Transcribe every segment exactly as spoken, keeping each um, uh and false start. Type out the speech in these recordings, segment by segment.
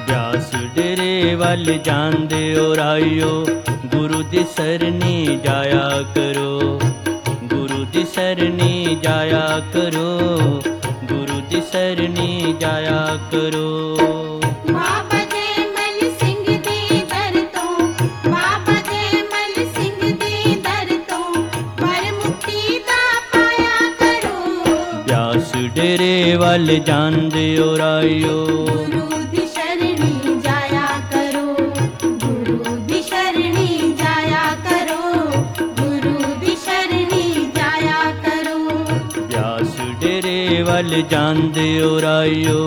ਬਿਆਸ ਡੇਰੇ ਵੱਲ ਜਾਂਦੇ ਓ ਰਾਈਓ, ਗੁਰੂ ਦੀ ਸਰਨੀ ਜਾਇਆ ਕਰੋ, ਗੁਰੂ ਦੀ ਸਰਨੀ ਜਾਇਆ ਕਰੋ, ਗੁਰੂ ਦੀ ਸਰਨੀ ਜਾਇਆ ਕਰੋ। ਬਾਬਾ ਜੈਮਲ ਸਿੰਘ ਦੇ ਦਰ ਤੋਂ, ਬਾਬਾ ਜੈਮਲ ਸਿੰਘ ਦੇ ਦਰ ਤੋਂ, ਵਰ ਮੁਕਤੀ ਦਾ ਪਾਇਆ ਕਰੋ। ਬਿਆਸ ਡੇਰੇ ਵੱਲ ਜਾਂਦੇ ਓ ਰਾਈਓ, ਗੁਰੂ ਦੀ ਸ਼ਰਣੀ ਜਾਇਆ ਕਰੋ, ਗੁਰੂ ਦੀ ਸ਼ਰਣੀ ਜਾਇਆ ਕਰੋ, ਗੁਰੂ ਦੀ ਸ਼ਰਣੀ ਜਾਇਆ ਕਰੋ। ਬਿਆਸ ਡੇਰੇ ਵੱਲ ਜਾਂਦੇ ਓ ਰਾਈਓ।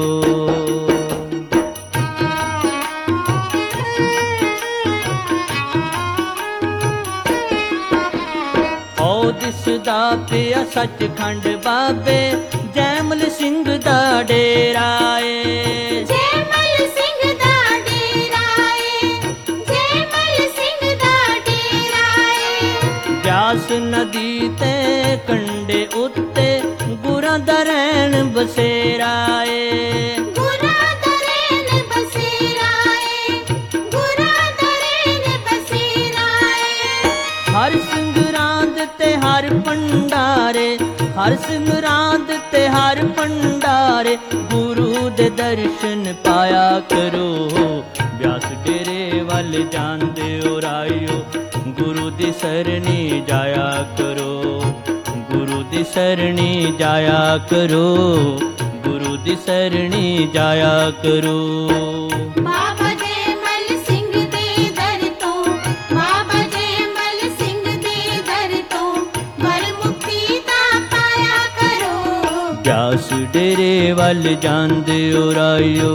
ਓ ਦਿਸਦਾ ਪਿਆ ਸੱਚਖੰਡ ਬਾਬੇ ਜੈਮਲ ਸਿੰਘ ਦਾ ਡੇਰਾ ਏ, ਜੈਮਲ ਸਿੰਘ ਦਾ ਡੇਰਾ ਏ, ਜੈਮਲ ਸਿੰਘ ਦਾ ਡੇਰਾ ਏ। ਬਿਆਸ ਨਦੀ ਤੇ ਕੰਢੇ ਉੱਤੇ ਗੁਰਾਂ ਦਾ ਰਹਿਣ ਬਸੇਰਾ ਏ, ਗੁਰਾਂ ਦਾ ਰਹਿਣ ਬਸੇਰਾ ਏ, ਗੁਰਾਂ ਦਾ ਰਹਿਣ ਬਸੇਰਾ ਏ। ਹਰ ਸੰਗਰਾਂਦ ਤੇ ਹਰ ਭੰਡਾਰੇ, ਹਰ ਸੰਗਰਾਂਦ ਤੇ ਹਰ ਭੰਡਾਰੇ, ਗੁਰੂ ਦੇ ਦਰਸ਼ਨ ਪਾਇਆ ਕਰੋ। ਬਿਆਸ ਡੇਰੇ ਵੱਲ ਜਾਂਦੇ ਓ ਰਾਈਓ, ਗੁਰੂ ਦੀ ਸਰਨੀ ਜਾਇਆ ਕਰੋ, ਗੁਰੂ ਦੀ ਸਰਨੀ ਜਾਇਆ ਕਰੋ, ਗੁਰੂ ਦੀ ਸਰਨੀ ਜਾਇਆ ਕਰੋ। ਬਾਬਾ ਜੈਮਲ ਸਿੰਘ ਦੇ ਦਰ ਤੋਂ, ਬਾਬਾ ਜੈਮਲ ਸਿੰਘ ਦੇ ਦਰ ਤੋਂ, ਵਰ ਮੁਕਤੀ ਦਾ ਪਾਇਆ ਕਰੋ। ਬਿਆਸ ਡੇਰੇ ਵੱਲ ਜਾਂਦੇ ਓ ਰਾਈਓ।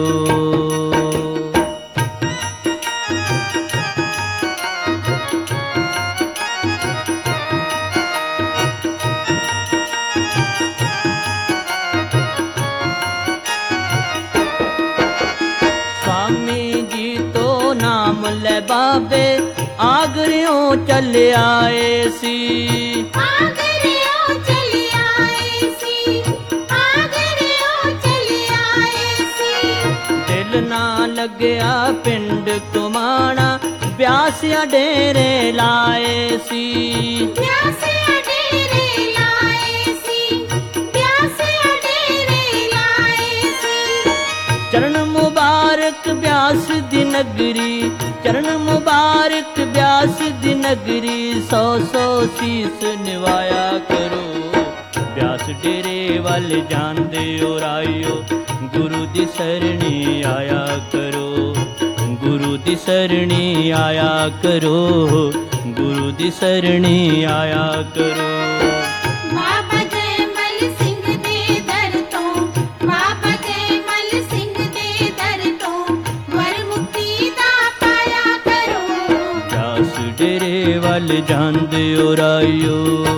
स्वामी जी तो नाम ले बाबे आगरियों चल आए सी, आगरियों चले आए सी, आगरियों चले आए सी। दिल ना लगया पिंड कुमाना ब्यासिया डेरे लाए सी, ब्यासिया डेरे लाए सी, ब्यासिया डेरे लाए सी। चरण मुबारक ब्यास दी नगरी, चरण मुबारक ब्यास दी नगरी, सौ सौ शीस निवाया करो। ब्यास डेरे वल जांदे ओ राइयो, गुरु दी सरणी आया करो, गुरु दी सरणी आया करो, गुरु दी सरणी आया करो। बाबा जैमल सिंह दे दर तो, बाबा जैमल सिंह दे दर तो, वर मुक्ति दा पाया करो। ब्यास डेरे वल जांदे ओ राइयो।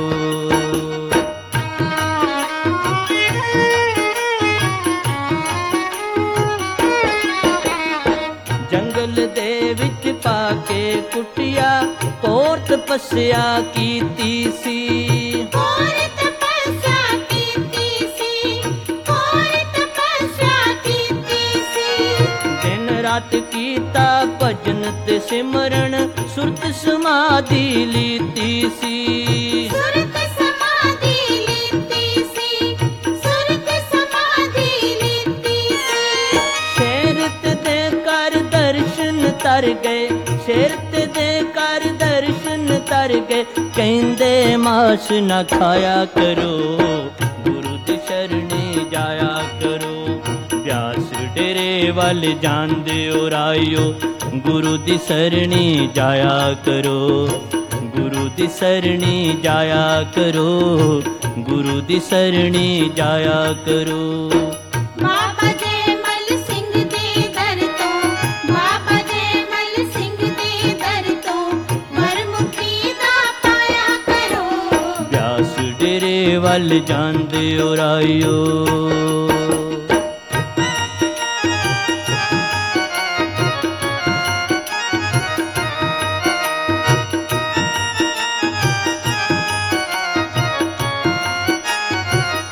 जंगल दे विच पाके कुटिया घोर तपस्या कीती सी, घोर तपस्या कीती सी, घोर तपस्या कीती सी। दिन रात कीता भजन ते सिमरन, सुरत समाधि लीती सी, सुरत समाधि लीती सी, सुरत समाधि लीती सी। शेरत दे कर दर्शन तर गए, शेरत दे कर दर्शन तर गए, कहंदे मास न खाया करो, गुरु दी शरणी जाया करो। ब्यास डेरे वल जांदे ओ राइयो, गुरु दी सरणी जाया करो, गुरु दी सरणी जाया करो, गुरु दी सरणी जाया करो। बाबा जैमल सिंह दे दर तो, बाबा जैमल सिंह दे दर तो, वर मुक्ति दा पाया करो। ब्यास डेरे वल जांदे ओ राइयो।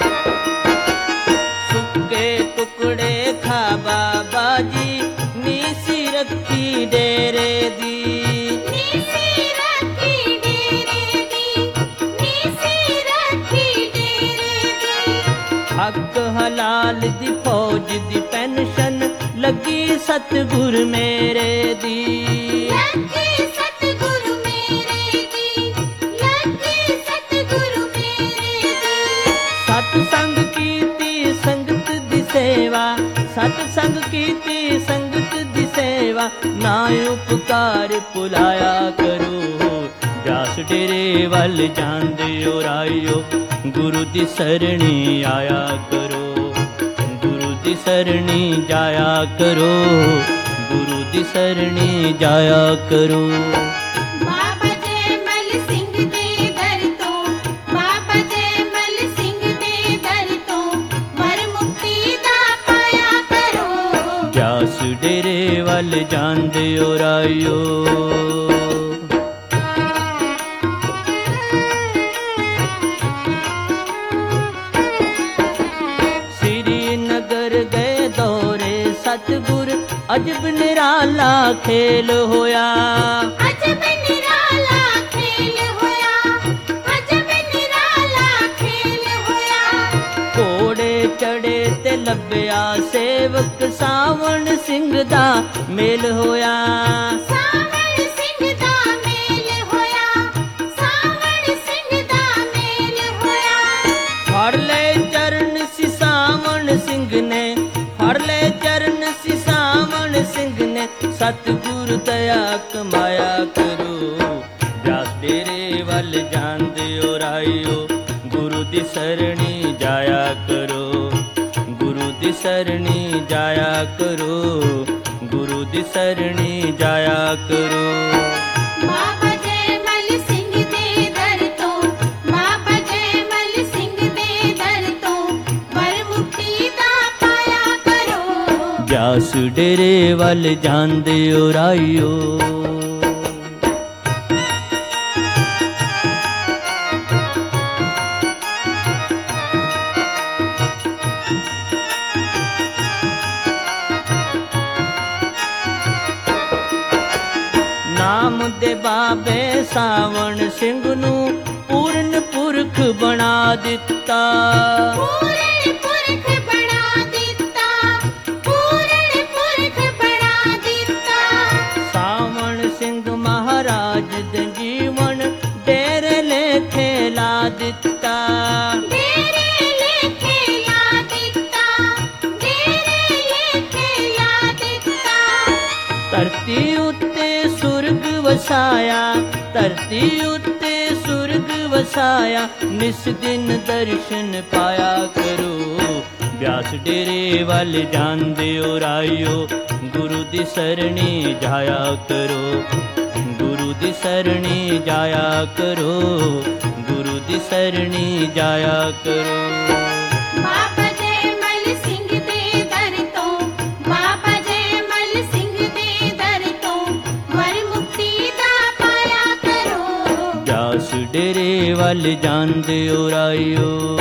सुके टुकड़े खा बाबा जी, नी ਰੱਖੀ ਡੇਰੇ ਦੀ, ਨੀਸੀ ਰੱਖੀ ਡੇਰੇ ਦੀ, ਨੀਸੀ ਰੱਖੀ ਡੇਰੇ ਦੀ। ਹੱਕ ਹਲਾਲ ਦੀ ਫੌਜ ਦੀ ਪੈਨਸ਼ਨ ਲੱਗੀ ਸਤਿਗੁਰ ਮੇਰੇ ਦੀ, ਲੱਗੀ ਸਤਿਗੁਰੂ ਮੇਰੇ ਦੀ, ਲੱਗੀ ਸਤਿਗੁਰੂ ਮੇਰੇ ਦੀ। ਸਤ ਸੰਗ ਕੀਤੀ ਸੰਗਤ ਦੀ ਸੇਵਾ, ਸਤ ਸੰਗ ਕੀਤੀ ਸੰਗਤ ਦੀ ਸੇਵਾ, ਨਾ ਉਪਕਾਰ ਭੁਲਾਇਆ ਕਰੋ। ਬਿਆਸ ਡੇਰੇ ਵੱਲ ਜਾਂਦੇ ਓ ਰਾਇਓ, ਗੁਰੂ ਦੀ ਸਰਣੀ ਆਇਆ ਕਰੋ, ਗੁਰੂ ਦੀ ਸਰਣੀ ਜਾਇਆ ਕਰੋ, ਗੁਰੂ ਦੀ ਸਰਣੀ ਜਾਇਆ ਕਰੋ। ਬਾਬਾ ਜੈਮਲ ਸਿੰਘ ਦੇ ਦਰ ਤੋਂ, ਬਾਬਾ ਜੈਮਲ ਸਿੰਘ ਦੇ ਦਰ ਤੋਂ, ਵਰ ਮੁਕਤੀ ਦਾ ਪਾਇਆ ਕਰੋ। ਬਿਆਸ ਡੇਰੇ ਵੱਲ ਜਾਂਦੇ ਓ ਰਾਇਓ, ਸ੍ਰੀ ਨਗਰ ਗਏ ਦੌਰੇ ਸਤਿਗੁਰ, ਅਜਬ ਨਿਰਾਲਾ ਖੇਲ ਹੋਇਆ, ਅਜਬ ਨਿਰਾਲਾ ਖੇਲ ਹੋਇਆ, ਅਜਬ ਨਿਰਾਲਾ ਖੇਲ ਹੋਇਆ। ਘੋੜੇ ਚੜੇ ਤੇ ਲੱਭਿਆ ਸੇਵਕ, ਸਾਵਣ ਸਿੰਘ ਦਾ ਮੇਲ ਹੋਇਆ, ਸਾਵਣ ਸਿੰਘ ਦਾ ਮੇਲ ਹੋਇਆ, ਸਾਵਣ ਸਿੰਘ ਦਾ ਮੇਲ ਹੋਇਆ। ਫੜ ਲੈ ਚਰਨ ਸੀ ਸਾਵਣ ਸਿੰਘ ਨੇ, ਫੜ ਲੈ ਚਰਨ ਸੀ ਸਾਵਣ ਸਿੰਘ ਨੇ, ਸਤਿਗੁਰ ਦਇਆ ਕਮਾਇਆ ਕਰੋ। ਬਿਆਸ ਡੇਰੇ ਵੱਲ ਜਾਂਦੇ ਓ ਰਾਇਓ, ਗੁਰੂ ਦੀ ਸਰਣੀ ਜਾਇਆ ਕਰੋ, ਗੁਰੂ ਦੀ ਸਰਣੀ ਜਾਇਆ ਕਰੋ, ਗੁਰੂ ਦੀ ਸਰਣੀ ਜਾਇਆ ਕਰੋ। ਬਾਬਾ ਜੈਮਲ ਸਿੰਘ ਦੇ ਦਰ ਤੋਂ, ਬਾਬਾ ਜੈਮਲ ਸਿੰਘ ਦੇ ਦਰ ਤੋਂ, ਵਰ ਮੁਕਤੀ ਦਾ ਪਾਇਆ ਕਰੋ। ਬਿਆਸ ਡੇਰੇ ਵੱਲ ਜਾਂਦੇ ਓ ਰਾਇਓ, ਨਾਮ ਦੇ ਬਾਬੇ ਸਾਵਣ ਸਿੰਘ ਨੂੰ ਪੂਰਨ ਪੁਰਖ ਬਣਾ ਦਿੱਤਾ, ਪੂਰਨ ਪੁਰਖ ਬਣਾ ਦਿੱਤਾ, ਪੂਰਨ ਪੁਰਖ ਬਣਾ ਦਿੱਤਾ। ਸਾਵਣ ਸਿੰਘ ਮਹਾਰਾਜ ਦੇ ਜੀਵਨ ਡੇਰੇ ਲੇਖੇ ਲਾ ਦਿੱਤਾ, ਡੇਰੇ ਲੇਖੇ ਲਾ ਦਿੱਤਾ, ਡੇਰੇ ਲੇਖੇ ਲਾ ਦਿੱਤਾ। ਧਰਤੀ ਉੱਤੇ ਸੁਰਗ ਵਸਾਇਆ, ਧਰਤੀ ਉੱਤੇ ਸੁਰਗ ਵਸਾਇਆ, ਨਿਸ ਦਿਨ ਦਰਸ਼ਨ ਪਾਇਆ ਕਰੋ। ਬਿਆਸ ਡੇਰੇ ਵੱਲ ਜਾਂਦੇ ਓ ਰਾਇਓ, ਗੁਰੂ ਦੀ ਸਰਣੀ ਜਾਇਆ ਕਰੋ, ਗੁਰੂ ਦੀ ਸਰਣੀ ਜਾਇਆ ਕਰੋ, ਗੁਰੂ ਦੀ ਸਰਣੀ ਜਾਇਆ ਕਰੋ। ਬਾਬਾ ਜੈਮਲ ਸਿੰਘ ਦੇ ਦਰ ਤੋਂ, ਬਾਬਾ ਜੈਮਲ ਸਿੰਘ ਦੇ ਦਰ ਤੋਂ, ਵਰ ਮੁਕਤੀ ਦਾ ਪਾਇਆ ਕਰੋ। ਬਿਆਸ ਡੇਰੇ ਵੱਲ ਜਾਂਦੇ ਓ ਰਾਇਓ,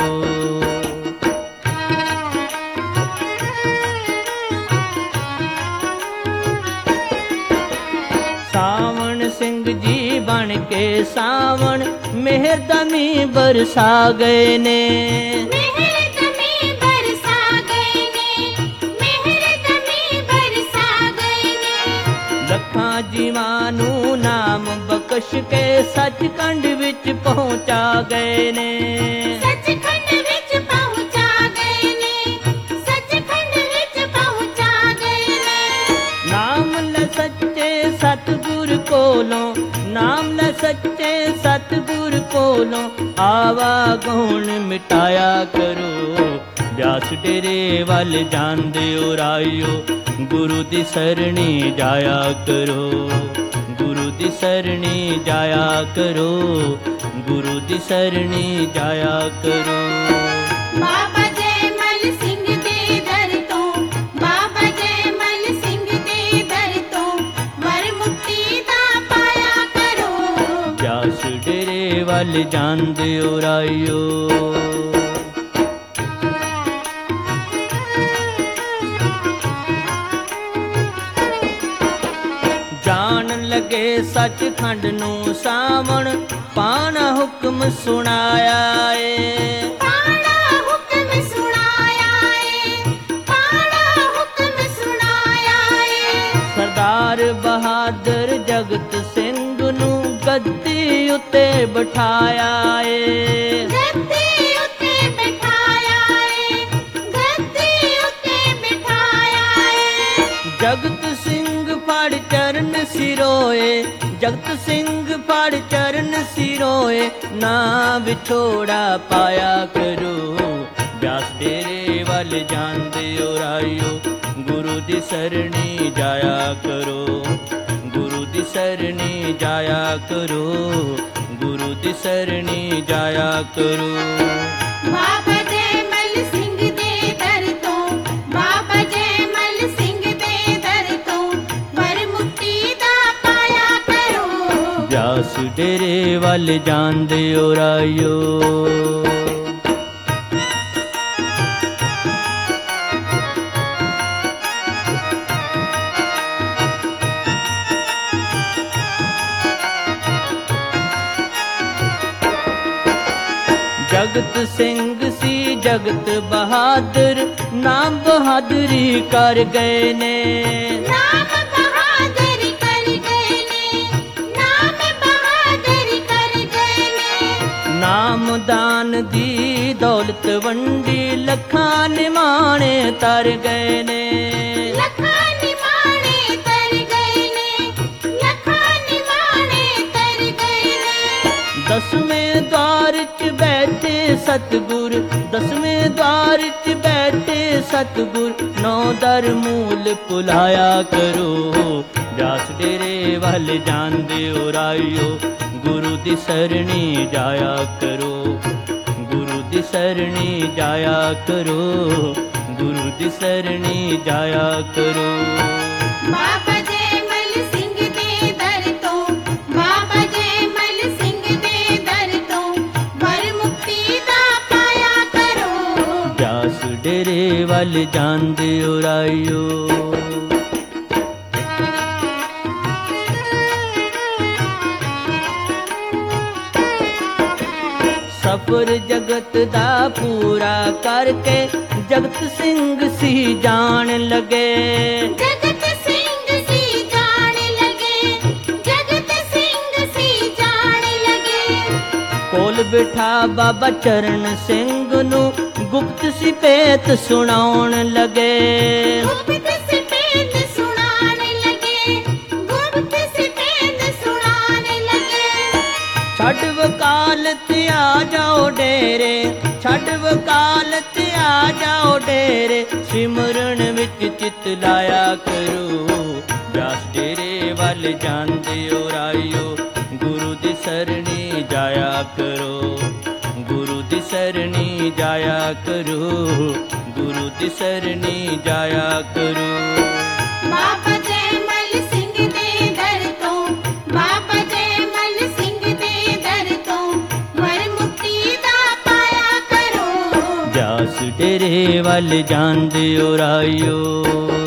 ਸਾਵਣ ਸਿੰਘ ਜੀ ਬਣ ਕੇ ਸਾਵਣ ਮਿਹਰ ਦਾ ਮੀਂਹ ਬਰਸਾ ਗਏ ਨੇ, ਮਿਹਰ ਦਮੀ ਬਰਸਾ ਗਏ ਨੇ, ਮਿਹਰ ਦਮੀ ਬਰਸਾ ਗਏ ਨੇ। ਲੱਖਾਂ ਜੀਵਾਂ ਨੂੰ ਨਾਮ ਬਖਸ਼ ਕੇ ਸੱਚਖੰਡ ਵਿੱਚ ਪਹੁੰਚਾ ਗਏ ਨੇ, ਸੱਚਖੰਡ ਵਿੱਚ ਪਹੁੰਚਾ ਗਏ ਨੇ, ਸੱਚਖੰਡ ਵਿੱਚ ਪਹੁੰਚਾ ਗਏ ਨੇ। ਨਾਮ ਲੈ ਸੱਚੇ ਸਤਿਗੁਰ ਕੋਲੋਂ, ਨਾਮ ਲੈ ਸੱਚੇ ਸਤਿਗੁਰ ਕੋਲੋਂ, ਆਵਾ ਗੌਣ ਮਿਟਾਇਆ ਕਰੋ। ਬਿਆਸ ਡੇਰੇ ਵੱਲ ਜਾਂਦੇ ਓ ਰਾਇਓ, ਗੁਰੂ ਦੀ ਸਰਣੀ ਜਾਇਆ ਕਰੋ, ਗੁਰੂ ਦੀ ਸਰਣੀ ਜਾਇਆ ਕਰੋ, ਗੁਰੂ ਦੀ ਸਰਣੀ ਜਾਇਆ ਕਰੋ। ਬਾਬਾ ਜੈਮਲ ਸਿੰਘ ਦੇ ਦਰ ਤੋਂ, ਬਾਬਾ ਜੈਮਲ ਸਿੰਘ ਦੇ ਦਰ ਤੋਂ, ਵਰ ਮੁਕਤੀ ਦਾ ਪਾਇਆ ਕਰੋ। ਬਿਆਸ ਡੇਰੇ ਵੱਲ ਜਾਂਦੇ ਓ ਰਾਇਓ, ਜਾਣ ਲੱਗੇ ਸੱਚਖੰਡ ਨੂੰ ਸਾਵਣ ਪਾਣਾ ਹੁਕਮ ਸੁਣਾਇਆ ਏ ਪਾਣਾ ਹੁਕਮ ਸੁਣਾਇਆ ਏ ਪਾਣਾ ਹੁਕਮ ਸੁਣਾਇਆ ਏ ਸਰਦਾਰ ਬਹਾਦਰ ਜਗਤ ਸਿੰਘ ਨੂੰ ਗੱਦੀ ਉੱਤੇ ਬਿਠਾਇਆ ਏ ਗੱਦੀ ਉੱਤੇ ਬਿਠਾਇਆ ਏ ਗੱਦੀ ਉੱਤੇ ਬਿਠਾਇਆ ਏ ਜਗਤ ਸਿੰਘ ਫੜ ਚਰਨ ਸਿਰੋਏ ਜਗਤ ਸਿੰਘ ਫੜ ਚਰਨ ਸਿਰੋਏ ਨਾ ਵਿਛੋੜਾ ਪਾਇਆ ਕਰੋ ਬਿਆਸ ਡੇਰੇ ਵੱਲ ਜਾਂਦੇ ਓ ਰਾਇਓ ਗੁਰੂ ਦੀ ਸਰਣੀ ਜਾਇਆ ਕਰੋ ਗੁਰੂ ਦੀ ਸਰਣੀ ਜਾਇਆ ਕਰੋ ਗੁਰੂ ਦੀ ਸਰਣੀ ਜਾਇਆ ਕਰੋ ਬਾਬਾ ਜੈਮਲ ਸਿੰਘ ਦੇ ਦਰ ਤੋਂ ਬਾਬਾ ਜੈਮਲ ਸਿੰਘ ਦੇ ਦਰ ਤੋਂ ਵਰ ਮੁਕਤੀ ਦਾ ਪਾਇਆ ਕਰੋ ਬਿਆਸ ਡੇਰੇ ਵੱਲ ਜਾਂਦੇ ਓ ਰਾਇਓ ਜਗਤ ਸਿੰਘ ਸੀ ਜਗਤ ਬਹਾਦਰ ਨਾਮ ਬਹਾਦਰੀ ਕਰ ਗਏ ਨੇ ਨਾਮ ਬਹਾਦਰ ਕਰ ਗਏ ਨੇ ਨਾਮ ਬਹਾਦਰ ਕਰ ਗਏ ਨੇ ਨਾਮਦਾਨ ਦੀ ਦੌਲਤ ਵੰਡੀ ਲੱਖਾਂ ਨਿਮਾਣੇ ਤਰ ਗਏ ਨੇ ਲੱਖਾਂ ਨਿਮਾਣੇ ਤਰ ਗਏ ਨੇ ਲੱਖਾਂ ਨਿਮਾਣੇ ਤਰ ਗਏ ਨੇ ਦਸਵੇਂ ਦਵਾਰ ਚ ਬੈਠੇ ਸਤਿਗੁਰ ਦਸਵੇਂ ਦਵਾਰ ਚ ਬੈਠੇ ਸਤਿਗੁਰ ਨੌ ਦਰ ਮੂਲ ਭੁਲਾਇਆ ਕਰੋ ਬਿਆਸ ਡੇਰੇ ਵੱਲ ਜਾਂਦੇ ਓ ਰਾਇਓ ਗੁਰੂ ਦੀ ਸਰਣੀ ਜਾਇਆ ਕਰੋ ਗੁਰੂ ਦੀ ਸਰਣੀ ਜਾਇਆ ਕਰੋ ਗੁਰੂ ਦੀ ਸਰਣੀ ਜਾਇਆ ਕਰੋ ਬਾਬਾ ਜੈਮਲ ਸਿੰਘ ਦੇ ਦਰ ਤੋਂ ਬਾਬਾ ਜੈਮਲ ਸਿੰਘ ਦੇ ਦਰ ਤੋਂ ਵਰ ਮੁਕਤੀ ਦਾ ਪਾਇਆ ਕਰੋ ਬਿਆਸ ਡੇਰੇ ਵੱਲ ਜਾਂਦੇ ਓ ਰਾਇਓ ਸਫਰ ਜਗਤ ਦਾ ਪੂਰਾ ਕਰਕੇ ਜਗਤ ਸਿੰਘ ਸੀ ਜਾਣ ਲਗੇ ਜਗਤ ਸਿੰਘ ਸੀ ਜਾਣ ਲਗੇ ਜਗਤ ਸਿੰਘ ਸੀ ਜਾਣ ਲਗੇ ਕੋਲ ਬਿਠਾ ਬਾਬਾ ਚਰਨ ਸਿੰਘ ਨੂੰ ਗੁਪਤ ਸਿਪੇਤ ਸੁਣਾਉਣ ਲਗੇ ਗੁਪਤ ਸਿਪੇਤ ਸੁਣਾਉਣ ਲਗੇ ਗੁਪਤ ਸਿਪੇਤ ਸੁਣਾਉਣ ਲਗੇ ਛੱਡ ਵਕਾਲਤ ਆ ਜਾਓ ਡੇਰੇ ਛੱਡ ਵਕਾਲਤ ਆ ਜਾਓ ਡੇਰੇ ਸਿਮਰਨ ਵਿੱਚ ਚਿਤ ਲਾਇਆ ਕਰੋ ਬਿਆਸ ਡੇਰੇ ਵੱਲ ਜਾਂਦੇ ਓ ਰਾਇਓ ਗੁਰੂ ਦੀ ਸਰਣੀ ਜਾਇਆ ਕਰੋ ਗੁਰੂ ਦੀ ਸਰਣੀ ਜਾਇਆ ਕਰੋ ਗੁਰੂ ਦੀ ਸਰਣੀ ਜਾਇਆ ਕਰੋ ਬਾਬਾ ਜੈਮਲ ਸਿੰਘ ਦੇ ਦਰ ਤੋਂ ਬਾਬਾ ਜੈਮਲ ਸਿੰਘ ਦੇ ਦਰ ਤੋਂ ਵਰ ਮੁਕਤੀ ਦਾ ਪਾਇਆ ਕਰੋ ਬਿਆਸ ਡੇਰੇ ਵੱਲ ਜਾਂਦੇ ਓ ਰਾਇਓ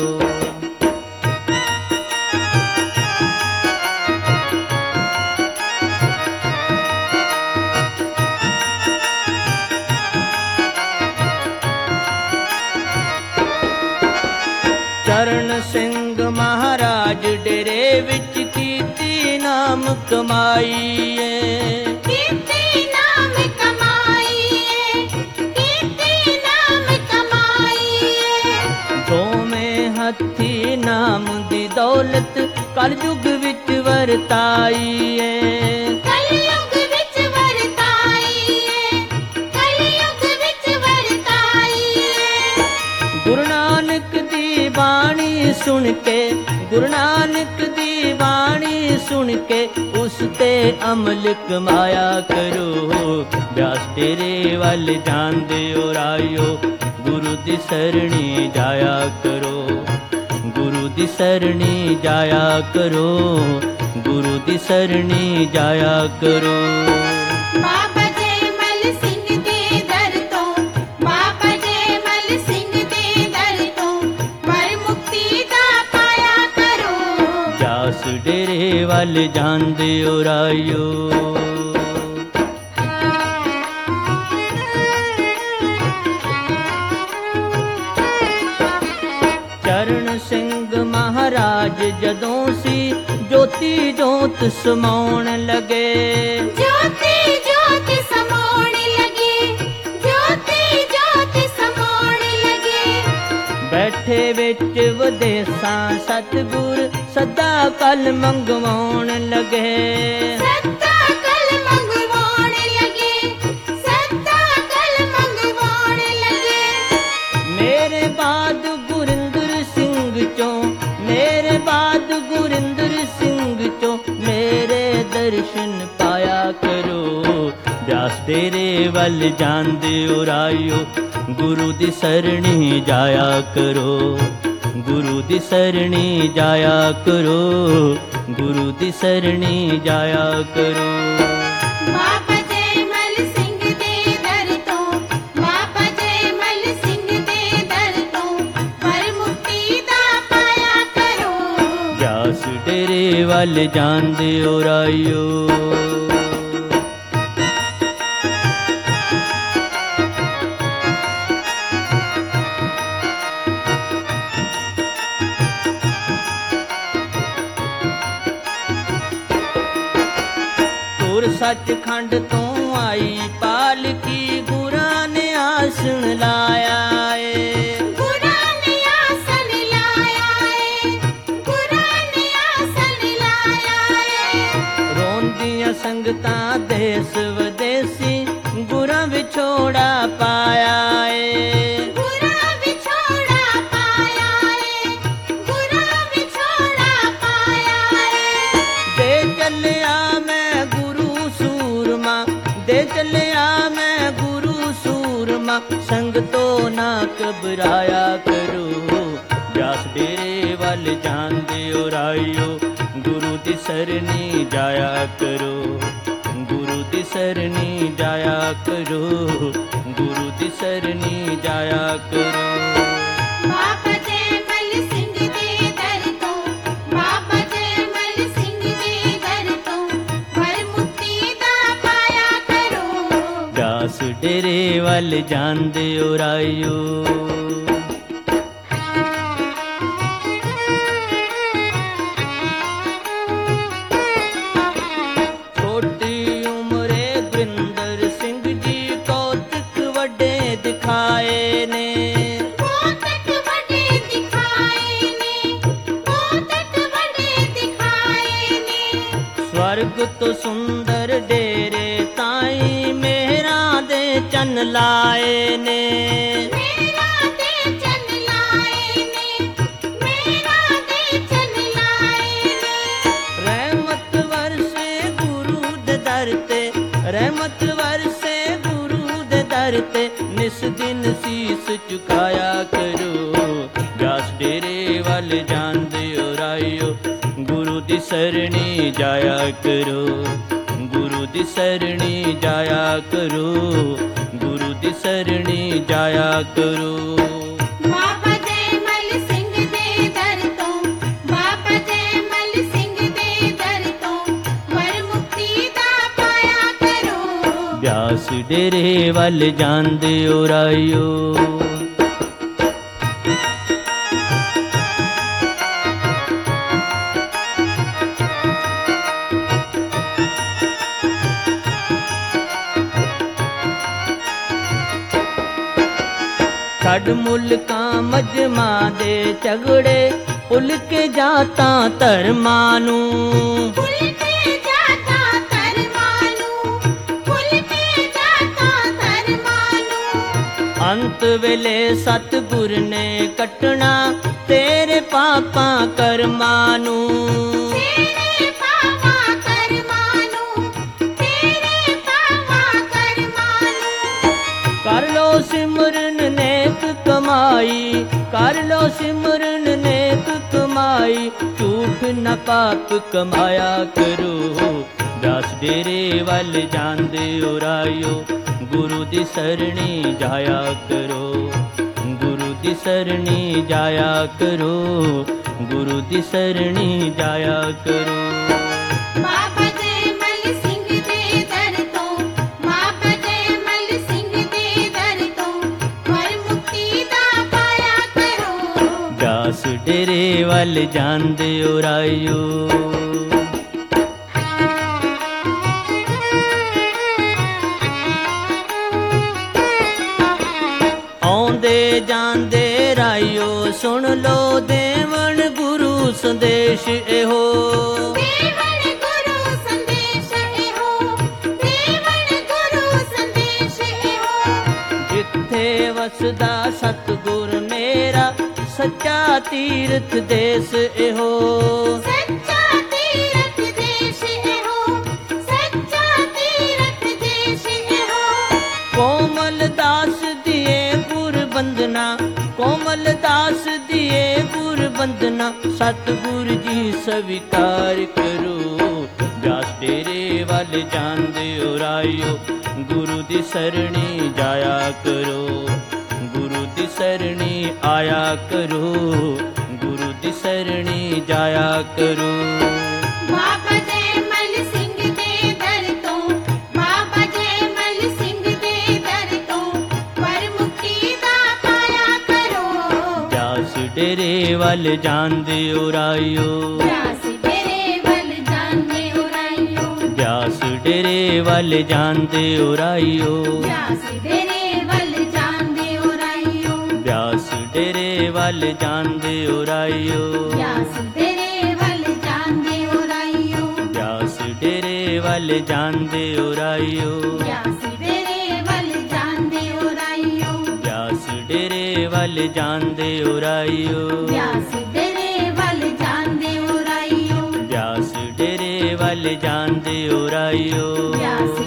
ਚਰਨ ਸਿੰਘ ਮਹਾਰਾਜ ਡੇਰੇ ਵਿੱਚ ਕੀਤੀ ਨਾਮ ਕਮਾਈਏ ਕੀਤੇ ਨਾਮ ਕਮਾਈਏ ਕੀਤੇ ਨਾਮ ਕਮਾਈਏ ਦੋਵੇਂ ਹੱਥੀ ਨਾਮ ਦੀ ਦੌਲਤ ਕਲਯੁਗ ਵਿੱਚ ਵਰਤਾਈਏ ਕਲਯੁਗ ਵਿੱਚ ਵਰਤਾਈਏ ਕਲਯੁਗ ਵਿੱਚ ਵਰਤਾਈਏ ਗੁਰੂ ਨਾਨਕ ਦੀ ਬਾਣੀ ਸੁਣ ਕੇ ਗੁਰੂ ਨਾਨਕ ਦੀ ਬਾਣੀ ਸੁਣ ਕੇ ਉਸ ਤੇ ਅਮਲ ਕਮਾਇਆ ਕਰੋ ਬਿਆਸ ਡੇਰੇ ਵੱਲ ਜਾਂਦੇ ਓ ਰਾਇਓ ਗੁਰੂ ਦੀ ਸਰਣੀ ਜਾਇਆ ਕਰੋ ਗੁਰੂ ਦੀ ਸਰਣੀ ਜਾਇਆ ਕਰੋ ਗੁਰੂ ਦੀ ਸਰਣੀ ਜਾਇਆ ਕਰੋ ਬਾਬਾ ਜੈਮਲ ਸਿੰਘ ਦੇ ਦਰ ਤੋਂ ਬਾਬਾ ਜੈਮਲ ਸਿੰਘ ਦੇ ਦਰ ਤੋਂ ਵਰ ਮੁਕਤੀ ਦਾ ਪਾਇਆ ਕਰੋ ਬਿਆਸ ਡੇਰੇ ਡੇਰੇ ਵੱਲ ਜਾਂਦੇ ਓ ਰਾਇਓ। ਚਰਨ ਸਿੰਘ ਮਹਾਰਾਜ ਜਦੋਂ ਸੀ ਜੋਤੀ ਜੋਤ ਸਮਾਉਣ ਲਗੇ। ਜੋਤੀ ਜੋਤ ਸਮਾਉਣ ਲਗੇ, ਜੋਤੀ ਜੋਤ ਸਮਾਉਣ ਲਗੇ। ਬੈਠੇ ਵਿੱਚ ਵਿਦੇਸਾਂ ਸਤਿਗੁਰ ਸਦਾ ਕਲ ਮੰਗਵਾਉਣ ਲਗੇ। ਸਦਾ ਕਲ ਮੰਗਵਾਉਣ ਲਗੇ, ਸਦਾ ਕਲ ਮੰਗਵਾਉਣ ਲਗੇ। ਮੇਰੇ ਬਾਦ ਗੁਰਿੰਦਰ ਸਿੰਘ ਚੋਂ, ਮੇਰੇ ਬਾਦ ਗੁਰਿੰਦਰ ਸਿੰਘ ਚੋਂ ਮੇਰੇ ਦਰਸ਼ਨ ਪਾਇਆ ਕਰੋ। ਬਿਆਸ ਡੇਰੇ ਵੱਲ ਜਾਂਦੇ ਓ ਰਾਇਓ, ਗੁਰੂ ਦੀ ਸਰਣੀ ਜਾਇਆ ਕਰੋ। ਗੁਰੂ ਦੀ ਸਰਣੀ ਜਾਇਆ ਕਰੋ, ਗੁਰੂ ਦੀ ਸਰਣੀ ਜਾਇਆ ਕਰੋ। ਬਾਬਾ ਜੈਮਲ ਸਿੰਘ ਦੇ ਦਰ ਤੋਂ, ਬਾਬਾ ਜੈਮਲ ਸਿੰਘ ਦੇ ਦਰ ਤੋਂ ਪਰ ਮੁਕਤੀ ਦਾ ਪਾਇਆ ਕਰੋ। ਬਿਆਸ ਡੇਰੇ ਵੱਲ ਜਾਂਦੇ ਓ ਰਾਇਓ। ਸੱਚਖੰਡ ਤੋਂ ਆਈ ਪਾਲਕੀ ਗੁਰਾਂ ਨੇ ਆਸਣ ਲਾਇਆ ਏ। ਗੁਰਾਂ ਨੇ ਆਸਣ ਲਾਇਆ ਏ, ਗੁਰਾਂ ਨੇ ਆਸਣ ਲਾਇਆ ਏ। ਰੋਂਦੀਆਂ ਸੰਗਤਾਂ ਦੇਸ ਵਿਦੇਸੀ ਗੁਰਾਂ ਵਿਛੋੜਾ ਪਾਇਆ ਏ। ਗੁਰਾਂ ਵਿਛੋੜਾ ਪਾਇਆ ਏ, ਗੁਰਾਂ ਵਿਛੋੜਾ ਪਾਇਆ ਏ। ਦੇ ਚੱਲਿਆ ਮੈਂ ਗੁਰੂ ਸੂਰਮਾ, ਦੇ ਚੱਲਿਆ ਮੈਂ ਗੁਰੂ ਸੂਰਮਾ, ਸੰਗਤੋਂ ਨਾ ਘਬਰਾਇਆ ਕਰੋ। ਬਿਆਸ ਡੇਰੇ ਵੱਲ ਜਾਂਦੇ ਓ ਰਾਇਓ, ਗੁਰੂ ਦੀ ਸਰਣੀ ਜਾਇਆ ਕਰੋ। ਗੁਰੂ ਦੀ ਸਰਣੀ ਜਾਇਆ ਕਰੋ, ਗੁਰੂ ਦੀ ਸਰਣੀ ਜਾਇਆ ਕਰੋ। ਬਾਬਾ ਜੈਮਲ ਸਿੰਘ ਦੇ ਦਰ ਤੋਂ, ਬਾਬਾ ਜੈਮਲ ਸਿੰਘ ਦੇ ਦਰ ਤੋਂ ਪਰ ਮੁਕਤੀ ਦਾ ਪਾਇਆ ਕਰੋ। ਬਿਆਸ ਡੇਰੇ ਵੱਲ ਜਾਂਦੇ ਓ ਰਾਇਓ। ਛੋਟੀ ਉਮਰੇ ਗੁਰਿੰਦਰ ਸਿੰਘ ਜੀ ਕੌਤਕ ਵੱਡੇ ਦਿਖਾਏ ਨੇ। ਕੌਤਕ ਵੱਡੇ ਦਿਖਾਏ ਨੇ, ਕੌਤਕ ਵੱਡੇ ਦਿਖਾਏ ਨੇ। ਸਵਰਗ ਤੋਂ ਸੁੰਦਰ ਡੇਰੇ ਤਾਈ ਮੇਹਰਾਂ ਦੇ ਚੰਨ ਲਾਏ ਨੇ। ਮੇਰਾ ਦੇ ਚੰਨ ਲਾਏ ਨੇ, ਮੇਰਾ ਦੇ ਚੰਨ ਲਾਏ ਨੇ। ਰਹਿਮਤ ਵਰਸੇ ਗੁਰੂ ਦੇ ਦਰ ਤੇ, ਰਹਿਮਤ ਵਰਸੇ ਗੁਰੂ ਦੇ ਦਰ ਤੇ, ਨਿਸ ਦਿਨ ਸੀਸ ਝੁਕਾਇਆ ਕਰੋ। ਬਿਆਸ ਡੇਰੇ ਵੱਲ ਜਾਂਦੇ ਓ ਰਾਇਓ, ਗੁਰੂ ਦੀ ਸਰਣੀ ਜਾਇਆ ਕਰੋ। ਗੁਰੂ ਦੀ ਸਰਣੀ ਜਾਇਆ ਕਰੋ, ਗੁਰੂ ਦੀ ਸਰਣੀ ਜਾਇਆ ਕਰੋ। ਬਾਬਾ ਜੈਮਲ ਸਿੰਘ ਦੇ ਦਰ ਤੋਂ, ਬਾਬਾ ਜੈਮਲ ਸਿੰਘ ਦੇ ਦਰ ਤੋਂ ਪਰ ਮੁਕਤੀ ਦਾ ਪਾਇਆ ਕਰੋ। ਬਿਆਸ ਡੇਰੇ ਵੱਲ ਜਾਂਦੇ ਓ ਰਾਇਓ। ਛੱਡ ਮੁਲਕਾਂ ਮਜਮਾ ਦੇ ਝਗੜੇ, ਭੁੱਲ ਕੇ ਜਾਤਾਂ ਧਰਮਾਂ ਨੂੰ। ਭੁੱਲ ਕੇ ਜਾਤਾਂ ਧਰਮਾਂ ਨੂੰ, ਭੁੱਲ ਕੇ ਜਾਤਾਂ ਧਰਮਾਂ ਨੂੰ। ਅੰਤ ਵੇਲੇ ਸਤਿਗੁਰ ਨੇ ਕੱਟਣਾ ਤੇਰੇ ਪਾਪਾਂ ਕਰਮਾਂ ਨੂੰ। ਤੇਰੇ ਪਾਵਾਂ ਕਰਮਾਂ ਨੂੰ, ਤੇਰੇ ਪਾਵਾਂ ਕਰਮਾਂ ਨੂੰ। ਕਰ ਲੋ ਸਿਮਰਨ ਨੇਕ ਕਮਾਈ, ਕਰ ਲੋ ਸਿਮਰਨ ਨੇਕ ਕਮਾਈ, ਝੂਠ ਨਾ ਪਾਪ ਕਮਾਇਆ ਕਰੋ। ਬਿਆਸ ਡੇਰੇ ਵੱਲ ਜਾਂਦੇ ਓ ਰਾਇਓ, ਗੁਰੂ ਦੀ ਸਰਣੀ ਜਾਇਆ ਕਰੋ। ਗੁਰੂ ਦੀ ਸਰਣੀ ਜਾਇਆ ਕਰੋ, ਗੁਰੂ ਦੀ ਸਰਣੀ ਜਾਇਆ ਕਰੋ। ਬਾਬਾ ਜੈਮਲ ਸਿੰਘ ਦੇ ਦਰ ਤੋਂ, ਬਾਬਾ ਜੈਮਲ ਸਿੰਘ ਦੇ ਦਰ ਤੋਂ, ਵਰ ਮੁਕਤੀ ਦਾ ਪਾਇਆ ਕਰੋ। ਬਿਆਸ ਡੇਰੇ ਵੱਲ ਜਾਂਦੇ ਓ ਰਾਇਓ, ਆਉਂਦੇ ਜਾਂਦੇ ਰਾਇਓ ਸੁਣ ਲੋ ਦੇਵਨ ਗੁਰੂ ਸੰਦੇਸ਼ ਇਹੋ। ਦੇਵਨ ਗੁਰੂ ਸੰਦੇਸ਼ ਇਹੋ, ਦੇਵਨ ਗੁਰੂ ਸੰਦੇਸ਼ ਇਹੋ। ਜਿੱਥੇ ਵਸਦਾ ਸਤਿਗੁਰ ਮੇਰਾ ਸੱਚਾ ਤੀਰਥ ਦੇਸ ਇਹੋ। ਸੱਚਾ ਤੀਰਥ ਦੇਸ਼ ਇਹੋ, ਸੱਚਾ ਤੀਰਥ ਦੇਸ਼ ਇਹੋ। ਕੋਮਲ ਦਾਸ ਦੀਏ ਗੁਰ ਬੰਦਨਾ, ਕੋਮਲ ਦਾਸ ਦੀਏ ਗੁਰ ਬੰਦਨਾ, ਸਤਿਗੁਰ ਜੀ ਸਵੀਕਾਰ ਕਰੋ। ਬਿਆਸ ਡੇਰੇ ਵੱਲ ਜਾਂਦੇ ਓ ਰਾਇਓ, ਗੁਰੂ ਦੀ ਸਰਣੀ ਜਾਇਆ ਕਰੋ। ਗੁਰੂ ਦੀ ਸਰਣੀ ਆਇਆ ਕਰੋ, ਗੁਰੂ ਦੀ ਸਰਣੀ ਜਾਇਆ ਕਰੋ। ਬਾਬਾ ਜੈਮਲ ਸਿੰਘ ਦੇ ਦਰ ਤੋਂ, ਬਾਬਾ ਜੈਮਲ ਸਿੰਘ ਦੇ ਦਰ ਤੋਂ, ਵਰ ਮੁਕਤੀ ਦਾ ਪਾਇਆ ਕਰੋ। ਬਿਆਸ ਡੇਰੇ ਵੱਲ ਜਾਂਦੇ ਓ ਰਾਇਓ, ਬਿਆਸ ਡੇਰੇ ਵੱਲ ਜਾਂਦੇ ਓ ਰਾਇਓ, ਬਿਆਸ ਡੇਰੇ ਵੱਲ ਜਾਂਦੇ ਓ ਰਾਇਓ। ਬਿਆਸ ਡੇਰੇ ਵੱਲ ਜਾਂਦੇ ਓ ਰਾਇਓ, ਬਿਆਸ ਡੇਰੇ ਵੱਲ ਜਾਂਦੇ ਓ ਰਾਇਓ। ਬਿਆਸ ਡੇਰੇ ਵੱਲ ਜਾਂਦੇ ਓ ਰਾਇਓ, ਬਿਆਸ ਡੇਰੇ ਵੱਲ ਜਾਂਦੇ ਓ ਰਾਇਓ। ਬਿਆਸ ਡੇਰੇ ਵੱਲ ਜਾਂਦੇ ਓ ਰਾਇਓ, ਬਿਆਸ ਡੇਰੇ ਵੱਲ ਜਾਂਦੇ ਓ ਰਾਇਓ। ਬਿਆਸ ਡੇਰੇ ਵੱਲ ਜਾਂਦੇ ਓ ਰਾਇਓ, ਬਿਆਸ ਡੇਰੇ ਵੱਲ ਜਾਂਦੇ ਓ ਰਾਇਓ। ਬਿਆਸ